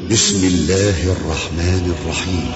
بسم الله الرحمن الرحيم.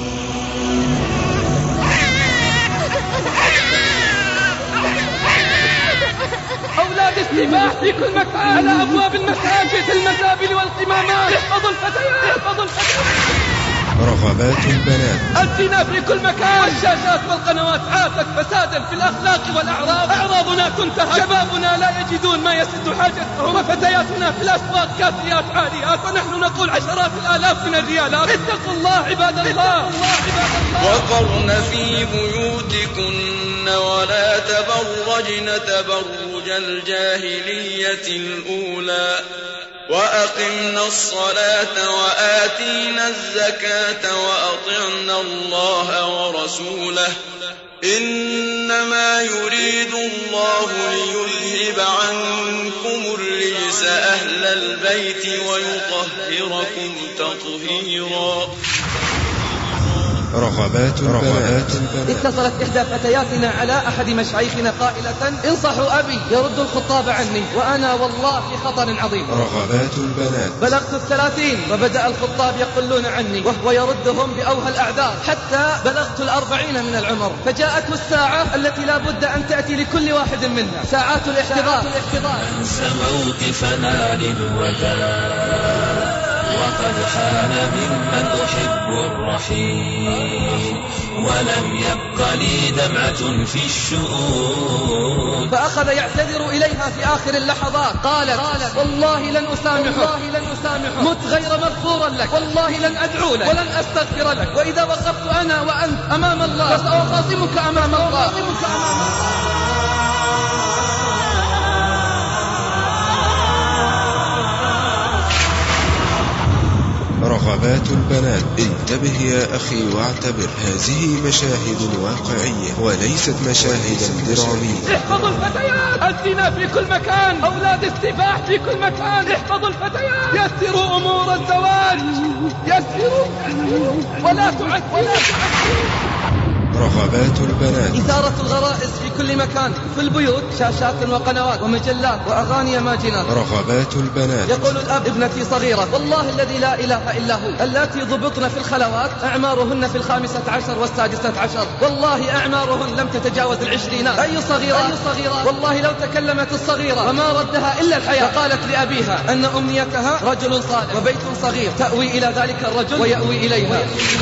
أولاد السباح في كل مكان، على أبواب المساجد، المزابل والقمامات، احفظوا الفتيات، احفظوا الفتيات. رغبات البنات. الزنا في كل مكان، الشاشات والقنوات عاتت فسادا في الأخلاق والأعراض. أعراضنا تنتهك، شبابنا لا يجدون ما يسد حاجتهم، وفتياتنا في الأسواق كاسيات عاريات، ونحن نقول عشرات الآلاف من الريالات. اتقوا الله عباد الله. وقرن في بيوتكن ولا تبرجن تبرج الجاهلية الأولى وأقمنا الصلاة وآتينا الزكاة وأطعنا الله ورسوله إنما يريد الله ليذهب عنكم الرجس أهل البيت ويطهركم تطهيرا. رغبات البنات. اتصلت إحدى فتياتنا على أحد مشايخنا قائلة: انصحوا أبي يرد الخطاب عني وأنا والله في خطر عظيم. رغبات البنات. بلغت 30 وبدأ الخطاب يقلون عني وهو يردهم بأوهى الأعذار، حتى بلغت 40 من العمر، فجاءته الساعة التي لا بد أن تأتي لكل واحد منها، ساعات الاحتضار. أنسى موقفنا للوداع وقد حان ممن أحب الرحيل ولم يبق لي دمعة في الشؤون. فأخذ يعتذر إليها في آخر اللحظات. قالت: والله لن أسامحك، مت غير مغفورا لك، والله لن أدعو لك ولن أستغفر لك، وإذا وقفت أنا وأنت أمام الله فسأخاصمك أمام الله. رغبات البنات. انتبه يا أخي واعتبر، هذه مشاهد واقعية وليست مشاهدا درامية. احفظوا الفتيات، الزنا في كل مكان، أولاد السباح في كل مكان، احفظوا الفتيات. يسروا أمور الزواج، يسروا ولا تعسروا. رغبات البنات. إثارة الغرائز في كل مكان، في البيوت شاشات وقنوات ومجلات وأغاني ماجنات. رغبات البنات. يقول الأب: ابنتي صغيرة، والله الذي لا إله إلا هو، اللاتي ضبطن في الخلوات أعمارهن في 15 و16، والله أعمارهن لم تتجاوز 20. أي صغيرة والله لو تكلمت الصغيرة وما ردها إلا الحياة. فقالت لأبيها أن أمنيتها رجل صالح وبيت صغير تأوي إلى ذلك الرجل ويأوي إليها.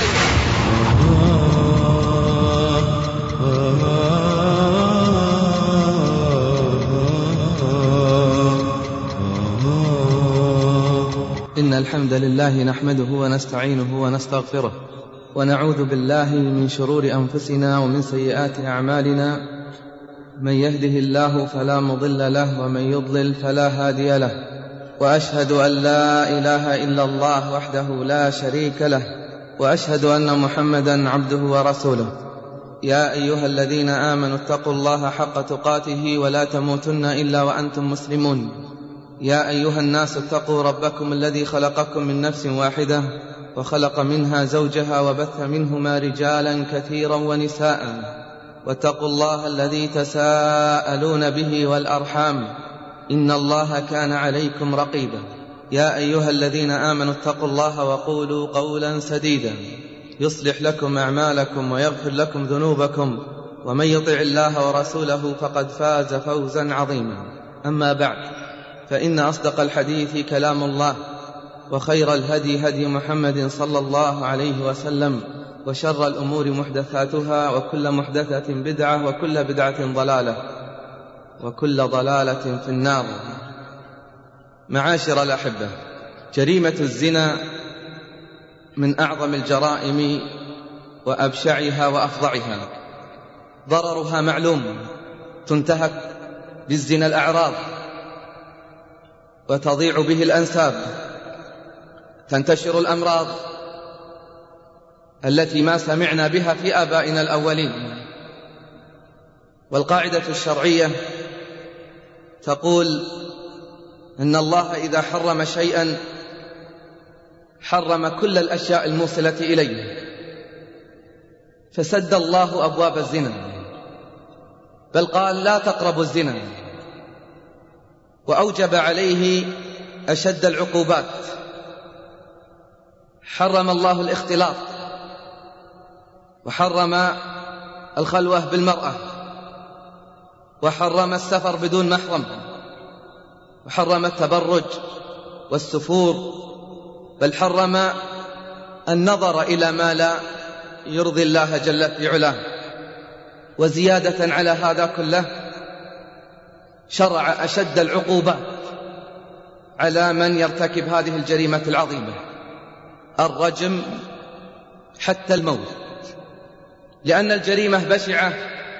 إن الحمد لله نحمده ونستعينه ونستغفره، ونعوذ بالله من شرور أنفسنا ومن سيئات أعمالنا. من يهده الله فلا مضل له ومن يضلل فلا هادي له، وأشهد أن لا إله إلا الله وحده لا شريك له، وأشهد أن محمدا عبده ورسوله. يا أيها الذين آمنوا اتقوا الله حق تقاته ولا تموتن إلا وأنتم مسلمون. يا أيها الناس اتقوا ربكم الذي خلقكم من نفس واحدة وخلق منها زوجها وبث منهما رجالا كثيرا ونساء، واتقوا الله الذي تساءلون به والأرحام إن الله كان عليكم رقيبا. يا أيها الذين آمنوا اتقوا الله وقولوا قولا سديدا يصلح لكم أعمالكم ويغفر لكم ذنوبكم، ومن يطع الله ورسوله فقد فاز فوزا عظيما. أما بعد، فإن أصدق الحديث كلام الله، وخير الهدي هدي محمد صلى الله عليه وسلم، وشر الأمور محدثاتها، وكل محدثة بدعة، وكل بدعة ضلالة، وكل ضلالة في النار. معاشر الأحبة، جريمة الزنا من أعظم الجرائم وأبشعها وأفظعها. ضررها معلوم، تنتهك بالزنا الأعراض، وتضيع به الأنساب، تنتشر الأمراض التي ما سمعنا بها في آبائنا الأولين. والقاعدة الشرعية تقول إن الله إذا حرم شيئا حرم كل الأشياء الموصلة إليه، فسد الله أبواب الزنا، بل قال: لا تقربوا الزنا، وأوجب عليه أشد العقوبات. حرم الله الاختلاط، وحرم الخلوة بالمرأة، وحرم السفر بدون محرم، وحرم التبرج والسفور، بل حرم النظر إلى ما لا يرضي الله جل في علاه. وزيادة على هذا كله شرع أشد العقوبات على من يرتكب هذه الجريمة العظيمة، الرجم حتى الموت، لأن الجريمة بشعة.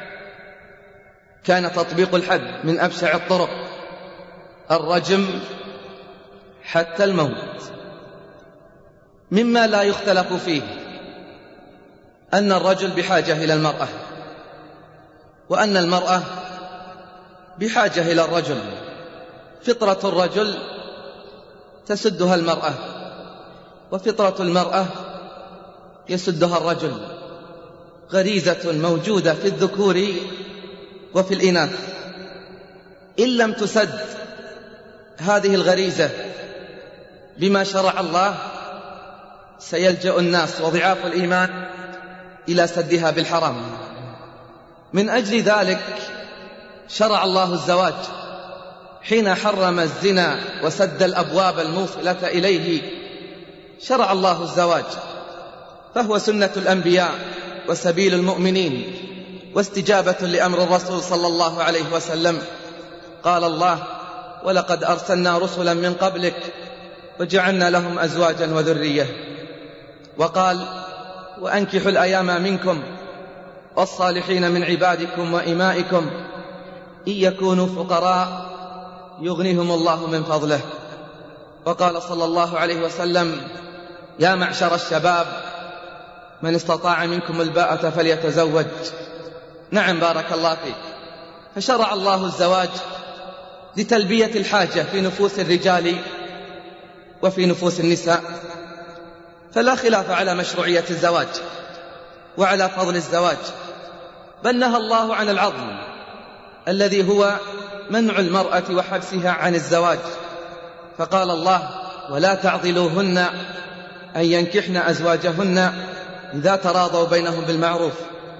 كان تطبيق الحد من أبشع الطرق، الرجم حتى الموت. مما لا يختلف فيه أن الرجل بحاجة إلى المرأة، وأن المرأة بحاجة إلى الرجل. فطرة الرجل تسدها المرأة، وفطرة المرأة يسدها الرجل، غريزة موجودة في الذكور وفي الإناث. إن لم تسد هذه الغريزة بما شرع الله سيلجأ الناس وضعاف الإيمان إلى سدها بالحرام. من أجل ذلك شرع الله الزواج حين حرم الزنا وسد الأبواب الموصلة إليه. شرع الله الزواج، فهو سنة الأنبياء وسبيل المؤمنين واستجابة لأمر الرسول صلى الله عليه وسلم. قال الله: ولقد أرسلنا رسلا من قبلك وجعلنا لهم أزواجا وذرية. وقال: وأنكحوا الأيام منكم والصالحين من عبادكم وإمائكم إن يكونوا فقراء يغنيهم الله من فضله. وقال صلى الله عليه وسلم: يا معشر الشباب من استطاع منكم الباءة فليتزوج. نعم، بارك الله فيك. فشرع الله الزواج لتلبية الحاجة في نفوس الرجال وفي نفوس النساء، فلا خلاف على مشروعية الزواج وعلى فضل الزواج، بل نهى الله عن العضل الذي هو منع المرأة وحبسها عن الزواج. فقال الله: ولا تعضلوهن أن ينكحن أزواجهن إذا تراضوا بينهم بالمعروف.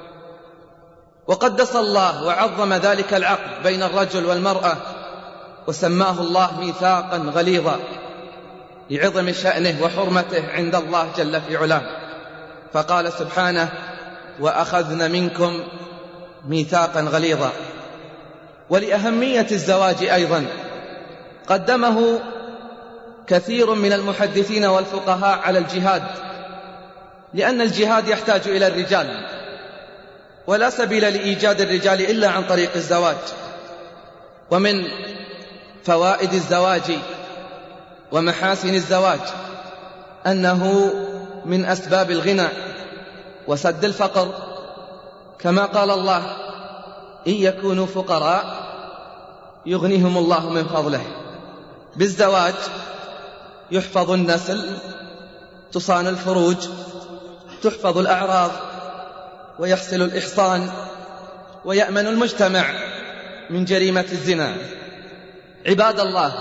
وقدس الله وعظم ذلك العقد بين الرجل والمرأة، وسماه الله ميثاقا غليظا لعظم شأنه وحرمته عند الله جل في علاه. فقال سبحانه: وأخذنا منكم ميثاقا غليظا. ولأهمية الزواج أيضا قدمه كثير من المحدثين والفقهاء على الجهاد، لأن الجهاد يحتاج إلى الرجال، ولا سبيل لإيجاد الرجال إلا عن طريق الزواج. ومن فوائد الزواج ومحاسن الزواج أنه من أسباب الغنى وسد الفقر، كما قال الله: إن يكونوا فقراء يغنيهم الله من فضله. بالزواج يحفظ النسل، تصان الفروج، تحفظ الأعراض، ويحصل الإحصان، ويأمن المجتمع من جريمة الزنا. عباد الله،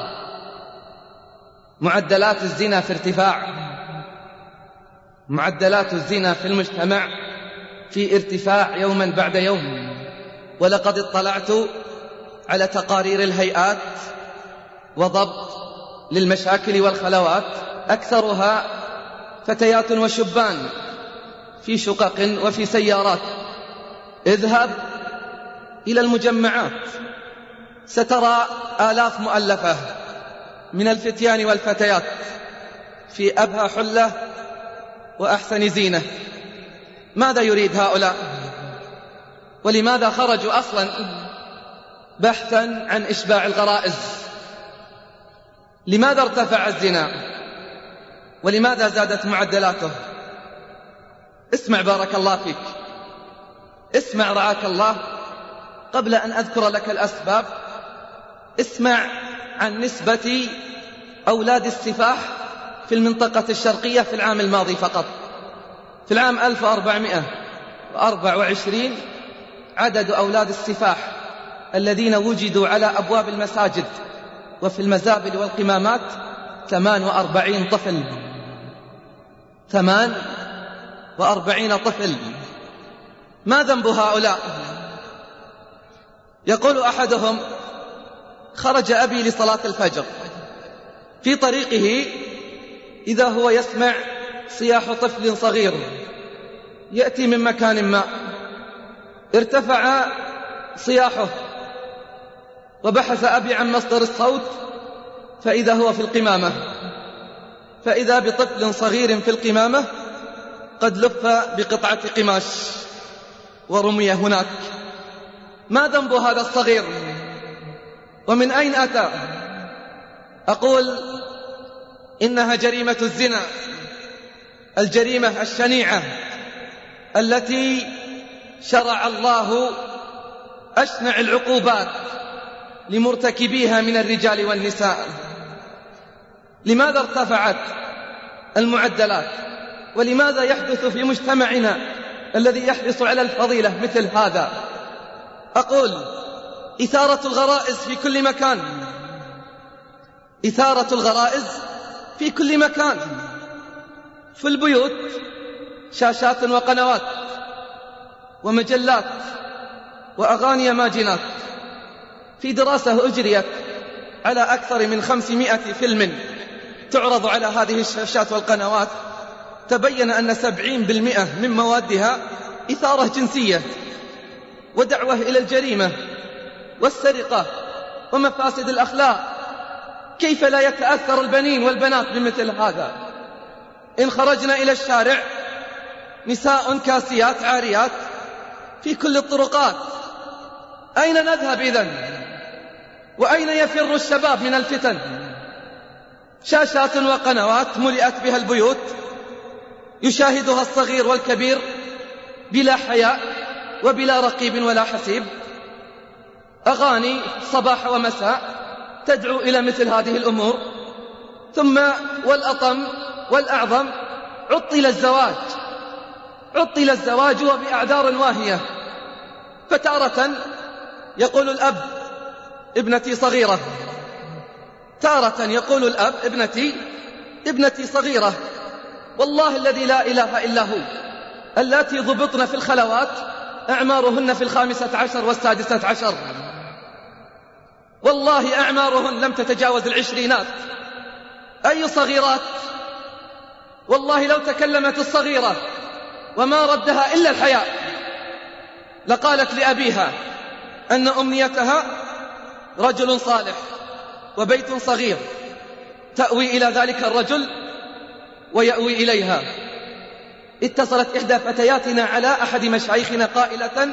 معدلات الزنا في ارتفاع، معدلات الزنا في المجتمع في ارتفاع يوما بعد يوم. ولقد اطلعت على تقارير الهيئات وضبط للمشاكل والخلوات، أكثرها فتيات وشبان في شقق وفي سيارات. اذهب إلى المجمعات سترى آلاف مؤلفة من الفتيان والفتيات في أبهى حلة وأحسن زينة. ماذا يريد هؤلاء؟ ولماذا خرجوا أصلا؟ بحثا عن إشباع الغرائز. لماذا ارتفع الزنا؟ ولماذا زادت معدلاته؟ اسمع بارك الله فيك، اسمع رعاك الله. قبل أن أذكر لك الأسباب، اسمع عن نسبة أولاد السفاح في المنطقة الشرقية في العام الماضي فقط. في العام 1424 عدد أولاد السفاح الذين وجدوا على أبواب المساجد وفي المزابل والقمامات 48 طفل. 48 طفل. ما ذنب هؤلاء؟ يقول أحدهم: خرج أبي لصلاة الفجر، في طريقه إذا هو يسمع صياح طفل صغير يأتي من مكان ما، ارتفع صياحه وبحث أبي عن مصدر الصوت فإذا هو في القمامة، فإذا بطفل صغير في القمامة قد لف بقطعة قماش ورمي هناك. ما ذنب هذا الصغير ومن أين أتى؟ أقول إنها جريمة الزنا، الجريمة الشنيعة التي شرع الله أشنع العقوبات لمرتكبيها من الرجال والنساء. لماذا ارتفعت المعدلات؟ ولماذا يحدث في مجتمعنا الذي يحرص على الفضيلة مثل هذا؟ أقول إثارة الغرائز في كل مكان، إثارة الغرائز في كل مكان. في البيوت شاشات وقنوات ومجلات وأغاني ماجنات. في دراسة أجريت على أكثر من 500 فيلم تعرض على هذه الشاشات والقنوات، تبين أن 70% من موادها إثارة جنسية ودعوة إلى الجريمة والسرقة ومفاسد الأخلاق. كيف لا يتأثر البنين والبنات بمثل هذا؟ إن خرجنا إلى الشارع نساء كاسيات عاريات في كل الطرقات، أين نذهب إذن؟ وأين يفر الشباب من الفتن؟ شاشات وقنوات ملئت بها البيوت يشاهدها الصغير والكبير بلا حياء وبلا رقيب ولا حسيب. أغاني صباح ومساء تدعو إلى مثل هذه الأمور. ثم والأطم والأعظم عطل الزواج وبأعذار واهية. فتارة يقول الأب: ابنتي صغيرة، تارة يقول الأب: ابنتي صغيرة. والله الذي لا إله إلا هو، اللاتي ضبطن في الخلوات أعمارهن في 15 و16، والله أعمارهن لم تتجاوز 20. أي صغيرات؟ والله لو تكلمت الصغيرة وما ردها إلا الحياء لقالت لأبيها أن أمنيتها رجل صالح وبيت صغير، تأوي إلى ذلك الرجل ويأوي إليها. اتصلت إحدى فتياتنا على أحد مشايخنا قائلة: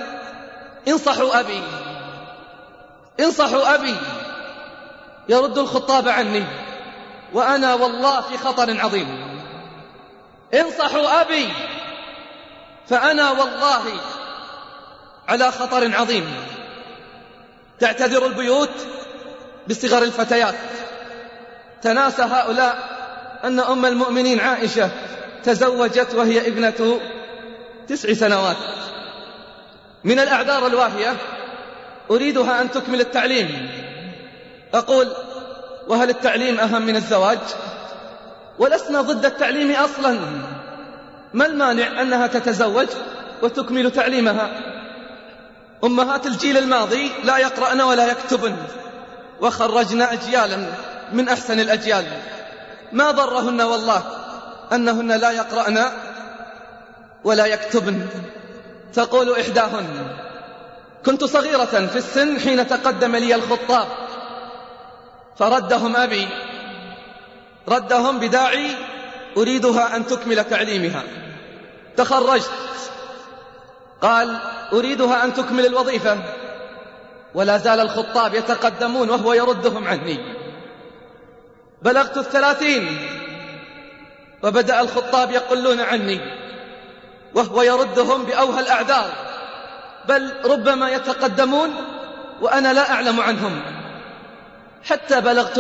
انصحوا أبي يرد الخطاب عني وأنا والله في خطر عظيم. انصحوا أبي فأنا والله على خطر عظيم. تعتذر البيوت بصغر الفتيات. تناسى هؤلاء أن أم المؤمنين عائشة تزوجت وهي ابنة 9 سنوات. من الأعذار الواهية أريدها أن تكمل التعليم. أقول: وهل التعليم أهم من الزواج؟ ولسنا ضد التعليم أصلا، ما المانع أنها تتزوج وتكمل تعليمها؟ أمهات الجيل الماضي لا يقرأن ولا يكتبن، وخرجنا أجيالا من أحسن الأجيال. ما ضرهن والله أنهن لا يقرأن ولا يكتبن. تقول إحداهن: كنت صغيرة في السن حين تقدم لي الخطاب فردهم أبي، ردهم بداعي أريدها أن تكمل تعليمها. تخرجت، قال: أريدها أن تكمل الوظيفة، ولا زال الخطاب يتقدمون وهو يردهم عني. بلغت 30 وبدأ الخطاب يقلون عني وهو يردهم بأوهى الأعذار، بل ربما يتقدمون وأنا لا أعلم عنهم. حتى بلغت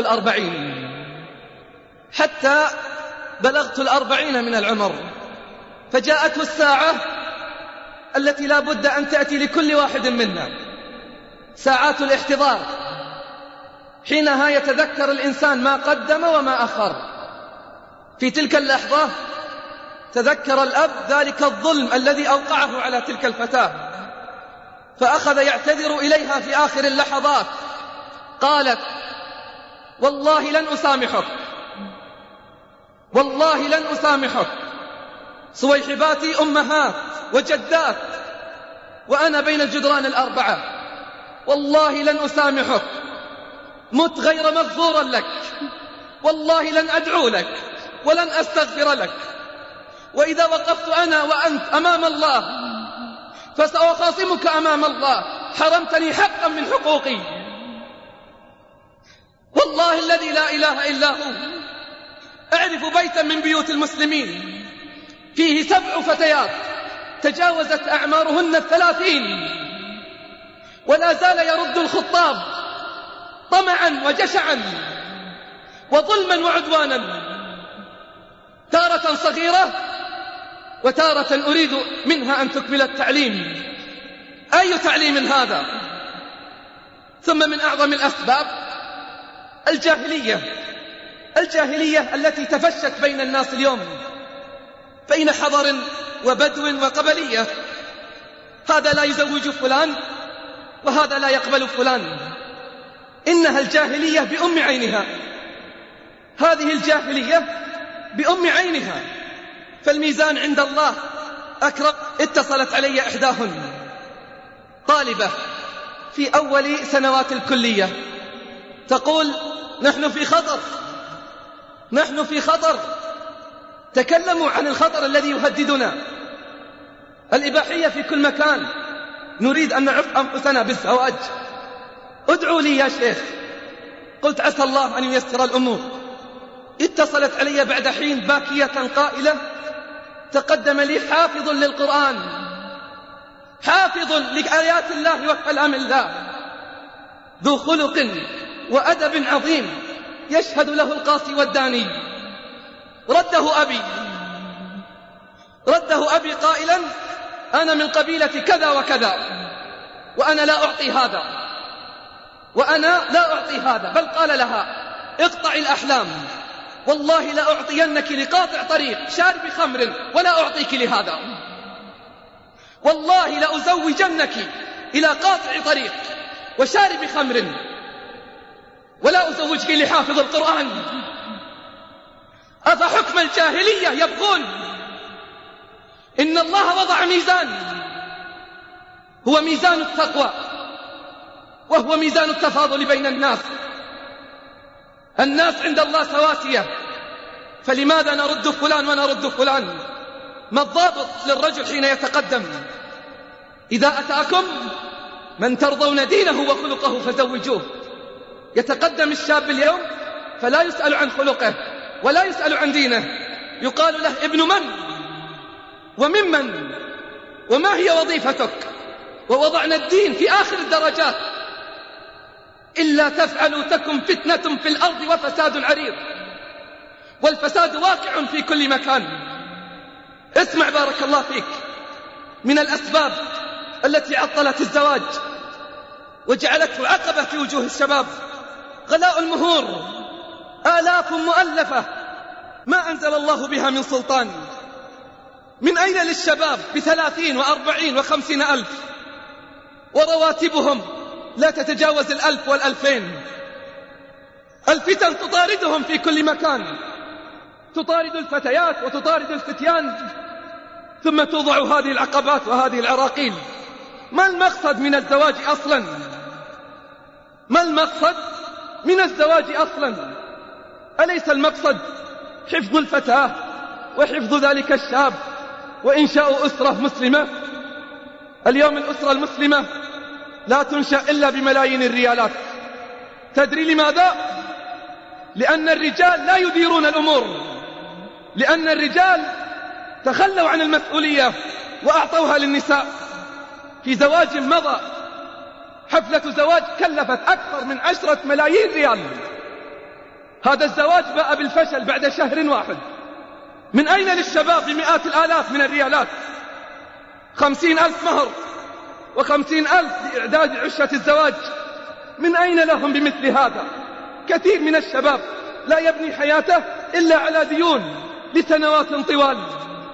40 من العمر، فجاءته الساعة التي لا بد أن تأتي لكل واحد منا، ساعات الاحتضار، حينها يتذكر الإنسان ما قدم وما أخر. في تلك اللحظة تذكر الأب ذلك الظلم الذي أوقعه على تلك الفتاة، فأخذ يعتذر إليها في آخر اللحظات. قالت: والله لن أسامحك، والله لن أسامحك. صويحباتي أمهات وجدات وأنا بين الجدران الأربعة، والله لن أسامحك، مت غير مغفورا لك، والله لن أدعو لك ولن أستغفر لك، وإذا وقفت أنا وأنت أمام الله فسأخاصمك أمام الله، حرمتني حقا من حقوقي. والله الذي لا إله إلا هو أعرف بيتا من بيوت المسلمين فيه 7 فتيات تجاوزت أعمارهن 30 ولا زال يرد الخطاب طمعا وجشعا وظلما وعدوانا، تارة صغيرة وتارة أريد منها أن تكمل التعليم. أي تعليم هذا؟ ثم من أعظم الأسباب الجاهلية التي تفشت بين الناس اليوم، بين حضر وبدو وقبلية. هذا لا يزوج فلان وهذا لا يقبل فلان. إنها الجاهلية بأم عينها، هذه الجاهلية بأم عينها. فالميزان عند الله أكرم. اتصلت علي إحداهن طالبة في أول سنوات الكلية تقول: نحن في خطر. تكلموا عن الخطر الذي يهددنا، الإباحية في كل مكان، نريد أن نعف أنفسنا بالزواج، ادعوا لي يا شيخ. قلت: عسى الله أن ييسر الأمور. اتصلت علي بعد حين باكية قائلة: تقدم لي حافظ للقرآن، حافظ لآيات الله وكلام الله، ذو خلق وأدب عظيم، يشهد له القاصي والداني. رده أبي قائلا: أنا من قبيلة كذا وكذا، وأنا لا أعطي هذا، بل قال لها: اقطع الأحلام، والله لا أعطينك لقاطع طريق شارب خمر ولا أعطيك لهذا، والله لأزوجنك إلى قاطع طريق وشارب خمر ولا أزوجك لحافظ القرآن. أفحكم الجاهلية يبغون؟ إن الله وضع ميزان، هو ميزان التقوى وهو ميزان التفاضل بين الناس. الناس عند الله سواسية، فلماذا نرد فلان ونرد فلان؟ ما الضابط للرجل حين يتقدم؟ إذا أتاكم من ترضون دينه وخلقه فزوجوه. يتقدم الشاب اليوم فلا يسأل عن خلقه ولا يسأل عن دينه، يقال له: ابن من وممن وما هي وظيفتك؟ ووضعنا الدين في آخر الدرجات. إلا تفعلوا تكن فتنة في الأرض وفساد عريض، والفساد واقع في كل مكان. اسمع بارك الله فيك، من الأسباب التي عطلت الزواج وجعلته عقبة في وجوه الشباب غلاء المهور، آلاف مؤلفة ما أنزل الله بها من سلطان. من أين للشباب ب30 و40 و50 ألف، ورواتبهم لا تتجاوز 1000 وال2000. الفتن تطاردهم في كل مكان، تطارد الفتيات وتطارد الفتيان، ثم توضع هذه العقبات وهذه العراقيل. ما المقصد من الزواج أصلا؟ ما المقصد من الزواج أصلا؟ أليس المقصد حفظ الفتاة وحفظ ذلك الشاب وإنشاء أسرة مسلمة؟ اليوم الأسرة المسلمة لا تنشأ إلا بملايين الريالات. تدري لماذا؟ لأن الرجال لا يديرون الأمور، لأن الرجال تخلوا عن المسؤولية وأعطوها للنساء. في زواج مضى، حفلة زواج كلفت أكثر من 10 ملايين ريال، هذا الزواج باء بالفشل بعد شهر واحد. من أين للشباب بمئات الآلاف من الريالات؟ 50,000 مهر و50,000 لإعداد عشة الزواج. من أين لهم بمثل هذا؟ كثير من الشباب لا يبني حياته إلا على ديون لسنوات طوال.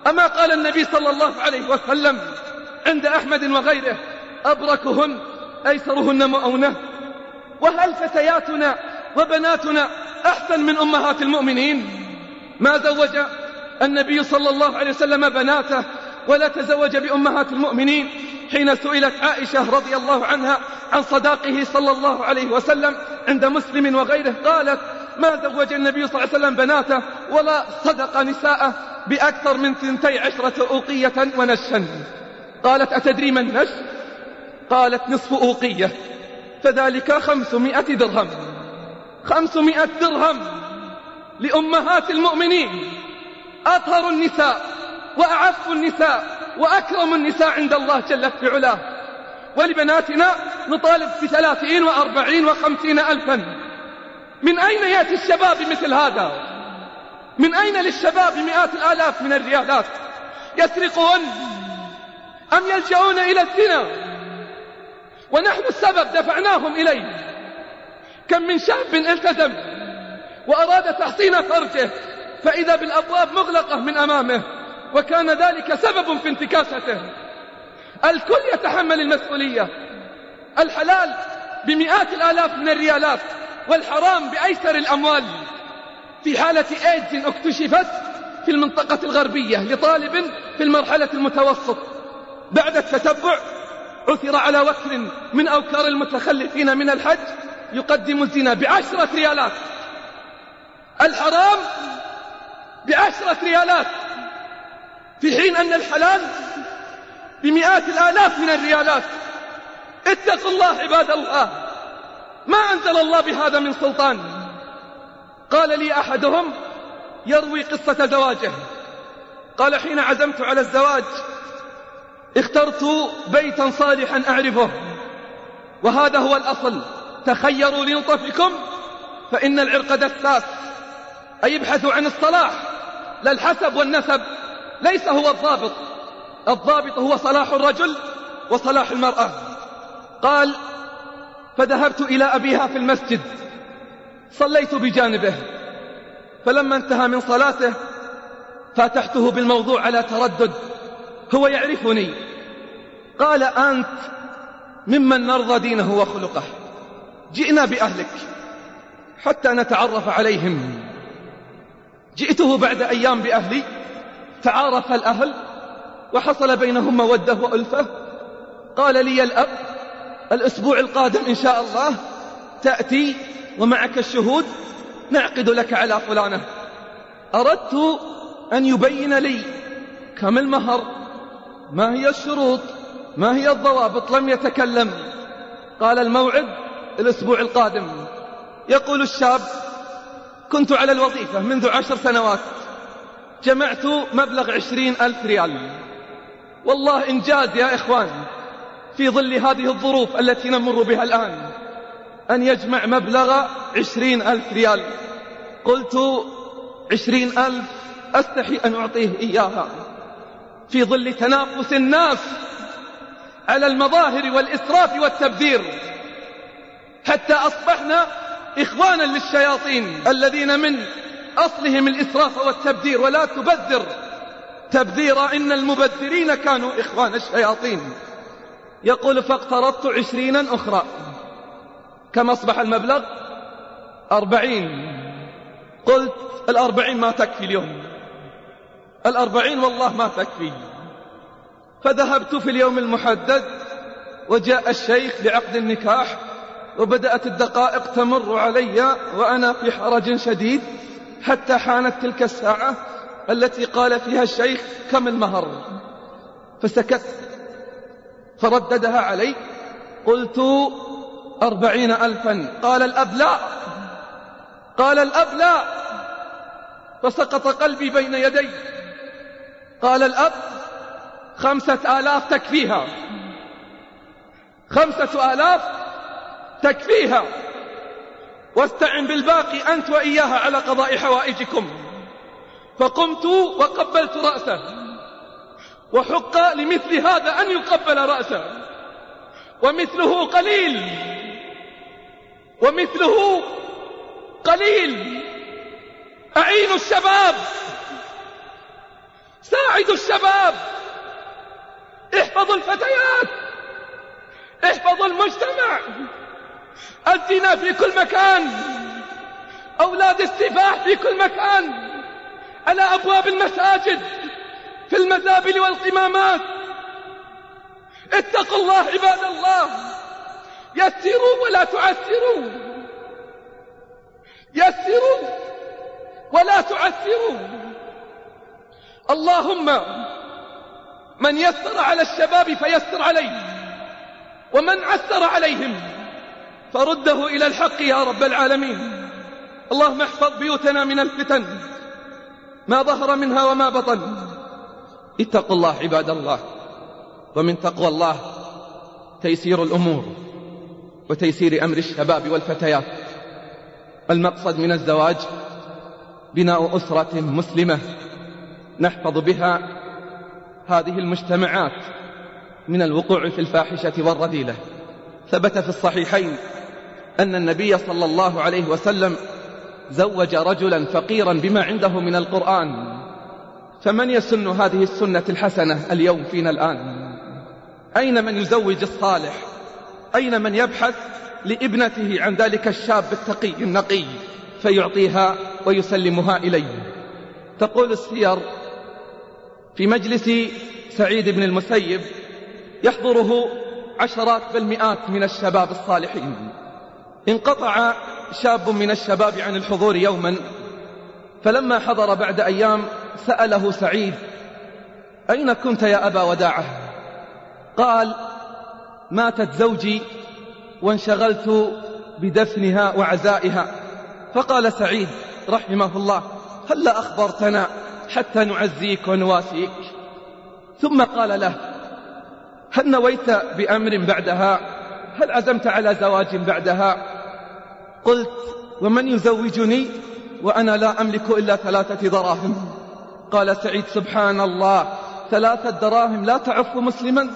أما قال النبي صلى الله عليه وسلم عند أحمد وغيره: أبركهن أيسرهن مؤونة. وهل فتياتنا وبناتنا أحسن من أمهات المؤمنين؟ ما زوج النبي صلى الله عليه وسلم بناته ولا تزوج بأمهات المؤمنين. حين سئلت عائشة رضي الله عنها عن صداقه صلى الله عليه وسلم عند مسلم وغيره، قالت: ما زوج النبي صلى الله عليه وسلم بناته ولا صدق نساءه بأكثر من 12 أوقية ونشا. قالت: أتدري ما النش؟ قالت: نصف أوقية، فذلك 500 درهم. 500 درهم لأمهات المؤمنين، أطهر النساء وأعف النساء وأكرم النساء عند الله جل في علاه. ولبناتنا نطالب ب30 و40 و50 ألفا. من أين يأتي الشباب مثل هذا؟ من أين للشباب مئات الآلاف من الريالات؟ يسرقون أم يلجؤون إلى الزنا ونحن السبب دفعناهم إليه؟ كم من شاب التزم وأراد تحصين فرجه فإذا بالأبواب مغلقة من أمامه، وكان ذلك سبب في انتكاسته. الكل يتحمل المسؤولية. الحلال بمئات الآلاف من الريالات والحرام بأيسر الأموال. في حالة إيدز اكتشفت في المنطقة الغربية لطالب في المرحلة المتوسط، بعد التتبع عثر على وكر من أوكار المتخلفين من الحج يقدم الزنا ب10 ريالات، الحرام ب10 ريالات، في حين أن الحلال بمئات الآلاف من الريالات. اتقوا الله عباد الله، ما أنزل الله بهذا من سلطان. قال لي أحدهم يروي قصة زواجه، قال: حين عزمت على الزواج اخترت بيتا صالحا أعرفه، وهذا هو الأصل. تخيروا لنطفكم فإن العرق دساس، أي ابحثوا عن الصلاح لا الحسب والنسب، ليس هو الضابط. الضابط هو صلاح الرجل وصلاح المرأة. قال: فذهبت إلى أبيها في المسجد، صليت بجانبه، فلما انتهى من صلاته فاتحته بالموضوع على تردد، هو يعرفني. قال: أنت ممن نرضى دينه وخلقه، جئنا بأهلك حتى نتعرف عليهم. جئته بعد أيام بأهلي، تعارف الأهل وحصل بينهم مودة وألفة. قال لي الأب: الأسبوع القادم إن شاء الله تأتي ومعك الشهود، نعقد لك على فلانة. أردت أن يبين لي كم المهر، ما هي الشروط، ما هي الضوابط. لم يتكلم. قال: الموعد الأسبوع القادم. يقول الشاب: كنت على الوظيفة منذ 10 سنوات، جمعت مبلغ 20,000 ريال. والله إنجاز يا إخوان في ظل هذه الظروف التي نمر بها الآن، أن يجمع مبلغ 20,000 ريال. قلت: 20,000 أستحي أن أعطيه إياها في ظل تنافس الناس على المظاهر والإسراف والتبذير، حتى أصبحنا إخوانا للشياطين الذين من أصلهم الإسراف والتبذير. ولا تبذر تبذيرا، إن المبذرين كانوا إخوان الشياطين. يقول: فاقترضت 20 أخرى. كم أصبح المبلغ؟ 40. قلت: 40 ما تكفي اليوم، 40 والله ما تكفي. فذهبت في اليوم المحدد، وجاء الشيخ لعقد النكاح، وبدأت الدقائق تمر علي وأنا في حرج شديد، حتى حانت تلك الساعة التي قال فيها الشيخ: كم المهر؟ فسكت، فرددها علي. قلت: 40,000. قال الأب: لا. قال الأب: لا. فسقط قلبي بين يدي. قال الأب: 5,000 تكفيها، 5,000 تكفيها، واستعن بالباقي أنت وإياها على قضاء حوائجكم. فقمت وقبلت رأسه، وحق لمثل هذا أن يقبل رأسه، ومثله قليل، ومثله قليل. أعينوا الشباب، ساعدوا الشباب، احفظوا الفتيات، احفظوا المجتمع. الزنا في كل مكان، أولاد السفاح في كل مكان، على أبواب المساجد، في المزابل والقمامات. اتقوا الله عباد الله، يسروا ولا تعسروا، يسروا ولا تعسروا. اللهم من يسر على الشباب فيسر عليه، ومن عسر عليهم فرده إلى الحق يا رب العالمين. اللهم احفظ بيوتنا من الفتن ما ظهر منها وما بطن. اتقوا الله عباد الله، ومن تقوى الله تيسير الأمور وتيسير أمر الشباب والفتيات. المقصد من الزواج بناء أسرة مسلمة نحفظ بها هذه المجتمعات من الوقوع في الفاحشة والرذيلة. ثبت في الصحيحين أن النبي صلى الله عليه وسلم زوج رجلا فقيرا بما عنده من القرآن. فمن يسن هذه السنة الحسنة اليوم فينا الآن؟ أين من يزوج الصالح؟ أين من يبحث لابنته عن ذلك الشاب التقي النقي فيعطيها ويسلمها إليه؟ تقول السير في مجلس سعيد بن المسيب يحضره عشرات بل مئات من الشباب الصالحين. انقطع شاب من الشباب عن الحضور يوما، فلما حضر بعد أيام سأله سعيد: أين كنت يا أبا وداعة؟ قال: ماتت زوجي وانشغلت بدفنها وعزائها. فقال سعيد رحمه الله: هلا أخبرتنا حتى نعزيك ونواسيك؟ ثم قال له: هل نويت بأمر بعدها؟ هل عزمت على زواج بعدها؟ قلت: ومن يزوجني وأنا لا أملك إلا 3 دراهم؟ قال سعيد: سبحان الله، 3 دراهم لا تعف مسلما؟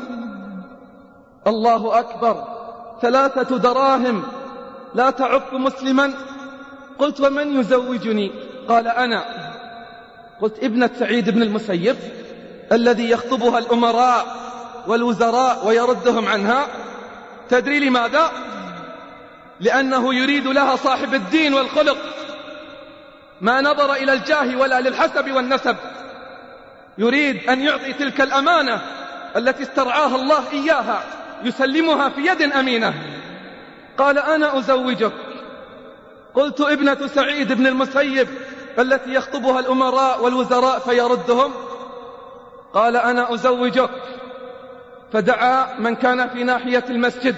الله أكبر، 3 دراهم لا تعف مسلما؟ قلت: ومن يزوجني؟ قال: أنا. قلت: ابنة سعيد بن المسيب الذي يخطبها الأمراء والوزراء ويردهم عنها. تدري لماذا؟ لأنه يريد لها صاحب الدين والخلق، ما نظر إلى الجاه ولا للحسب والنسب، يريد أن يعطي تلك الأمانة التي استرعاها الله إياها، يسلمها في يد أمينة. قال: أنا أزوجك. قلت: ابنة سعيد بن المسيب التي يخطبها الأمراء والوزراء فيردهم؟ قال: أنا أزوجك. فدعا من كان في ناحية المسجد،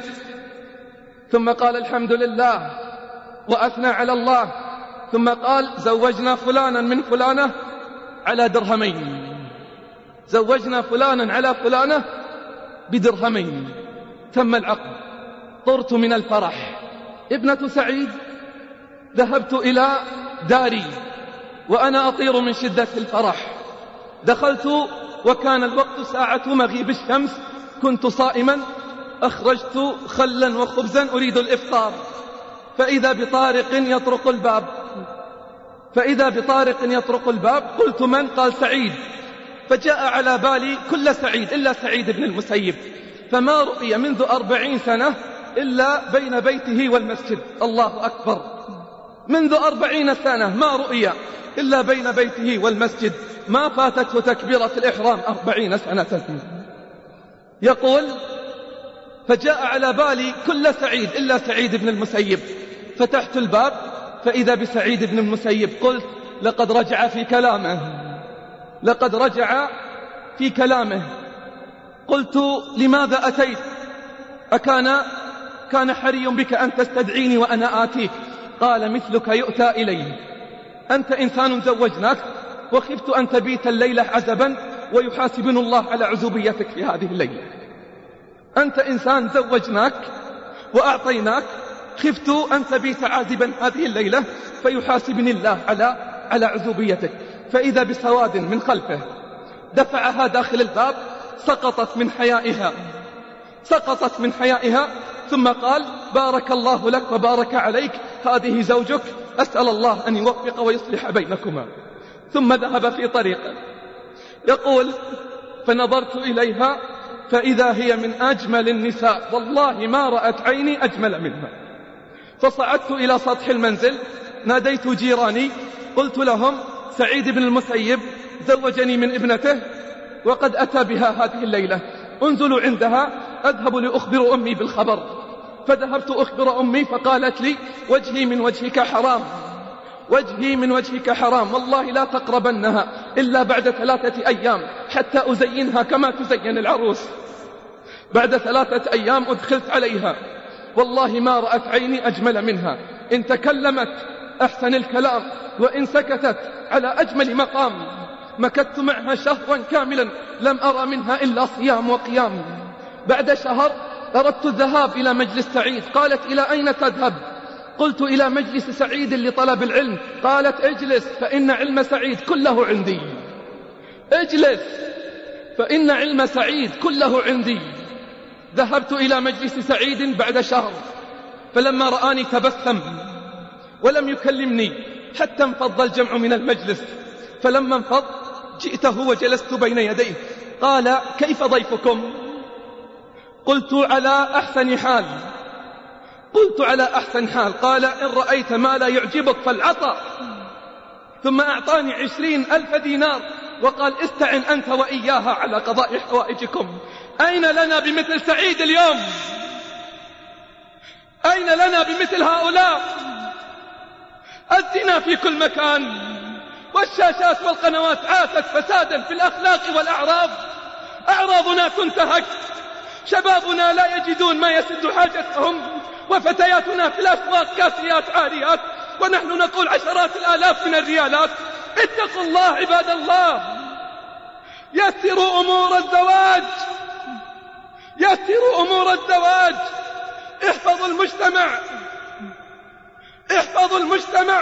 ثم قال: الحمد لله، وأثنى على الله، ثم قال: زوجنا فلانا من فلانة على 2 درهم، زوجنا فلانا على فلانة ب2 درهم. تم العقد، طرت من الفرح. ابنة سعيد ذهبت إلى داري وأنا أطير من شدة الفرح. دخلت وكان الوقت ساعة مغيب الشمس، كنت صائما، أخرجت خلا وخبزا أريد الإفطار، فإذا بطارق يطرق الباب، فإذا بطارق يطرق الباب. قلت: من؟ قال: سعيد. فجاء على بالي كل سعيد إلا سعيد بن المسيب، فما رؤي منذ 40 سنة إلا بين بيته والمسجد. الله أكبر، منذ 40 سنة ما رؤي إلا بين بيته والمسجد، ما فاتته تكبيرة الإحرام 40 سنة. يقول: فجاء على بالي كل سعيد إلا سعيد بن المسيب. فتحت الباب فإذا بسعيد بن المسيب. قلت: لقد رجع في كلامه، لقد رجع في كلامه. قلت: لماذا أتيت؟ كان حري بك أن تستدعيني وأنا آتيك؟ قال: مثلك يؤتى إليه، أنت إنسان زوجناك وخفت أن تبيت الليلة عزبا ويحاسبن الله على عزوبيتك في هذه الليلة. أنت إنسان زوجناك وأعطيناك، خفت أن تبيت عازبا هذه الليلة فيحاسبني الله على عزوبيتك. فإذا بسواد من خلفه دفعها داخل الباب، سقطت من حيائها، سقطت من حيائها، ثم قال: بارك الله لك وبارك عليك، هذه زوجك، أسأل الله أن يوفق ويصلح بينكما. ثم ذهب في طريقه. يقول: فنظرت إليها فإذا هي من أجمل النساء، والله ما رأت عيني أجمل منها. فصعدت إلى سطح المنزل، ناديت جيراني، قلت لهم: سعيد بن المسيب زوجني من ابنته وقد أتى بها هذه الليلة، انزلوا عندها أذهب لأخبر أمي بالخبر. فذهبت أخبر أمي فقالت لي: وجهي من وجهك حرام، وجهي من وجهك حرام، والله لا تقربنها إلا بعد 3 أيام حتى أزينها كما تزين العروس. بعد 3 أيام أدخلت عليها، والله ما رأت عيني أجمل منها، إن تكلمت أحسن الكلام، وإن سكتت على أجمل مقام. مكثت معها شهرا كاملا لم أرى منها إلا صيام وقيام. بعد شهر أردت الذهاب إلى مجلس سعيد، قالت: إلى أين تذهب؟ قلت: إلى مجلس سعيد لطلب العلم. قالت: اجلس فإن علم سعيد كله عندي، اجلس فإن علم سعيد كله عندي. ذهبت إلى مجلس سعيد بعد شهر، فلما رآني تبسم ولم يكلمني حتى انفض الجمع من المجلس. فلما انفض جئته وجلست بين يديه، قال: كيف ضيفكم؟ قلت: على أحسن حال. قلت: على أحسن حال. قال: إن رأيت ما لا يعجبك فالعطاء. ثم أعطاني 20,000 دينار وقال: استعن أنت وإياها على قضاء حوائجكم. أين لنا بمثل سعيد اليوم؟ أين لنا بمثل هؤلاء؟ الزنا في كل مكان، والشاشات والقنوات عاتت فسادا في الأخلاق والأعراض. أعراضنا تنتهك، شبابنا لا يجدون ما يسد حاجتهم، وفتياتنا في الأسواق كاسيات عاريات، ونحن نقول 10,000 من الريالات. اتقوا الله عباد الله، يسروا أمور الزواج، يسروا أمور الزواج. احفظوا المجتمع، احفظوا المجتمع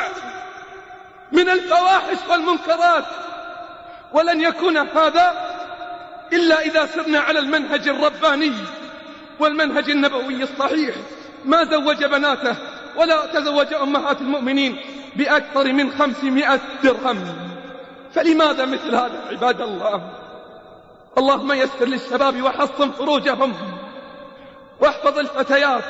من الفواحش والمنكرات. ولن يكون هذا إلا إذا سرنا على المنهج الرباني والمنهج النبوي الصحيح. ما زوج بناته ولا تزوج أمهات المؤمنين بأكثر من 500 درهم، فلماذا مثل هذا عباد الله؟ اللهم يسر للشباب وحصن فروجهم، واحفظ الفتيات،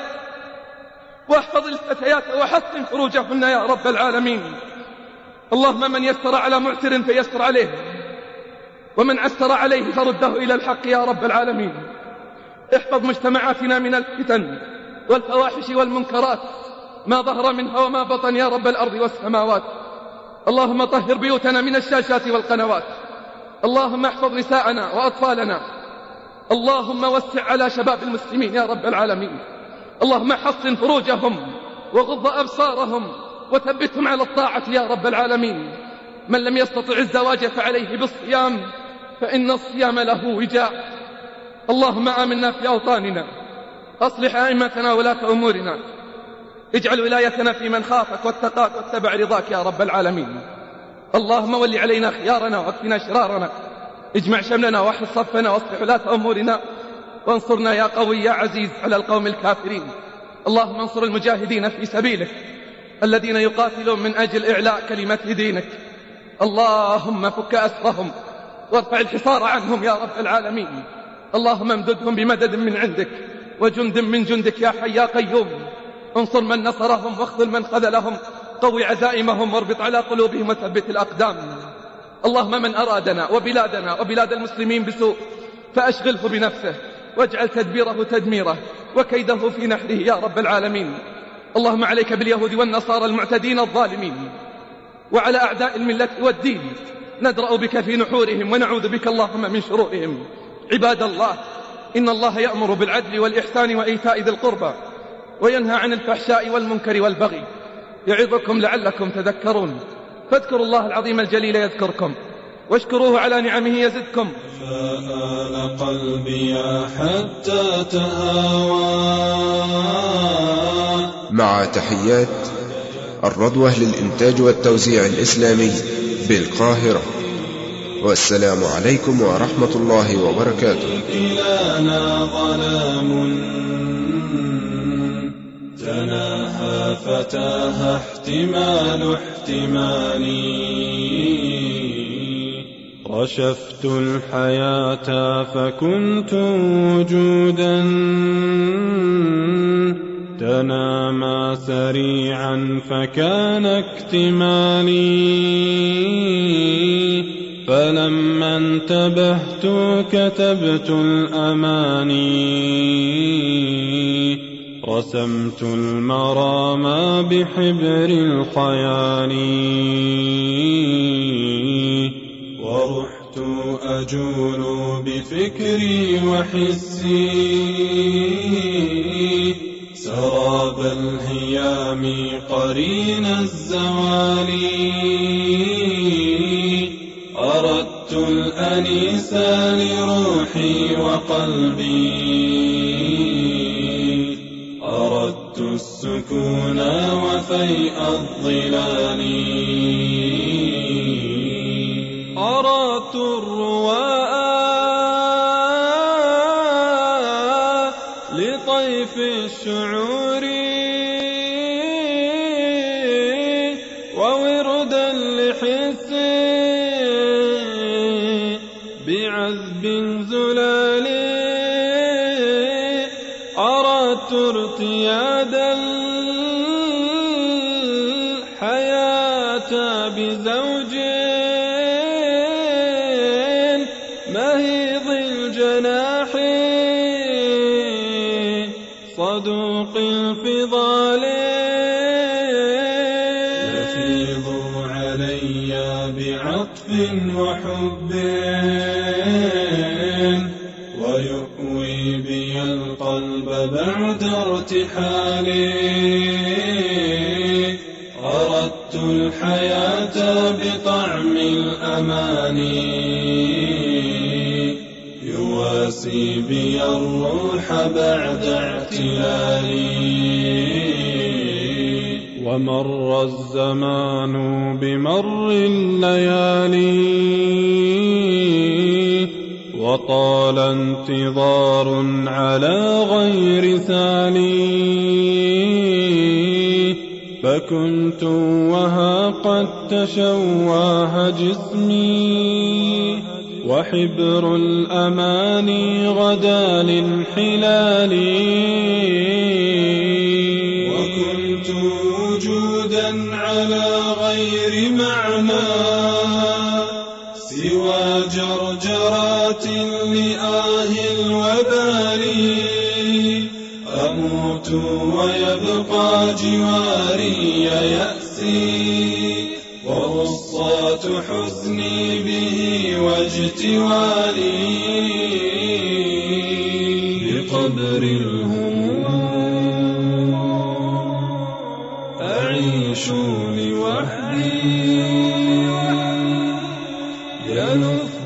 واحفظ الفتيات وحصن فروجهن يا رب العالمين. اللهم من يسر على معسر فيسر عليه، ومن عسر عليه فرده إلى الحق يا رب العالمين. احفظ مجتمعاتنا من الفتن والفواحش والمنكرات ما ظهر منها وما بطن يا رب الأرض والسماوات. اللهم طهر بيوتنا من الشاشات والقنوات. اللهم احفظ نساءنا وأطفالنا. اللهم وسع على شباب المسلمين يا رب العالمين. اللهم حصن فروجهم وغض أبصارهم وثبتهم على الطاعة يا رب العالمين. من لم يستطع الزواج فعليه بالصيام، فإن الصيام له وجاء. اللهم آمنا في أوطاننا، أصلح أئمتنا ولاة أمورنا، اجعل ولايتنا في من خافك واتقاك واتبع رضاك يا رب العالمين. اللهم ول علينا خيارنا واكفنا شرارنا، اجمع شملنا واحفظ صفنا واصلح ولاة أمورنا، وانصرنا يا قوي يا عزيز على القوم الكافرين. اللهم انصر المجاهدين في سبيلك الذين يقاتلون من أجل إعلاء كلمة دينك. اللهم فك أسرهم وارفع الحصار عنهم يا رب العالمين. اللهم امددهم بمدد من عندك وجند من جندك يا حي يا قيوم. انصر من نصرهم واخذل من خذلهم، قوي عزائمهم واربط على قلوبهم وثبت الأقدام. اللهم من أرادنا وبلادنا وبلاد المسلمين بسوء فأشغله بنفسه، واجعل تدبيره تدميره وكيده في نحره يا رب العالمين. اللهم عليك باليهود والنصارى المعتدين الظالمين، وعلى أعداء الملة والدين ندرأ بك في نحورهم ونعوذ بك اللهم من شرورهم. عباد الله، إن الله يأمر بالعدل والإحسان وإيتاء ذي القربى وينهى عن الفحشاء والمنكر والبغي، يعظكم لعلكم تذكرون. فاذكروا الله العظيم الجليل يذكركم، واشكروه على نعمه يزدكم. فآل قلبي حتى تهوى. مع تحيات الرضوة للإنتاج والتوزيع الإسلامي بالقاهرة، والسلام عليكم ورحمة الله وبركاته. كلانا ظلام تناهى فتاها احتمال احتمالي. رشفت الحياة فكنت وجودا تنامى سريعا فكان اكتمالي، فلما انتبهت كتبت الأماني، رسمت المرام بحبر الخيال، ورحت أجول بفكري وحسي سراب الهيام قرين الزوال، أردت الأنيس لروحي وقلبي، أردت السكون وفيء الظلال، أردت الرواء لطيف الشعور ووردا لحس بعذب زلال، أردت ارتياد الحياة بزوج مهيض الجناح صدوق الفضال، يفيض علي بعطف وحب ويؤوي بي القلب بعد ارتحالي، أردت الحياة بطعم الأماني يواسي بي الروح بعد اعتلالي، ومر الزمان بمر الليالي وطال انتظار على غير ثاني، فكنت وها قد تشواه جسمي وحبر الأماني غدا للحلال، وكنت وجودا على غير معنى سوى جرجرات لآه الوبال، أموت ويبقى جواري يأسي وغصات حزني به واجتوالي، بقبر الهموم أعيش لوحدي يلف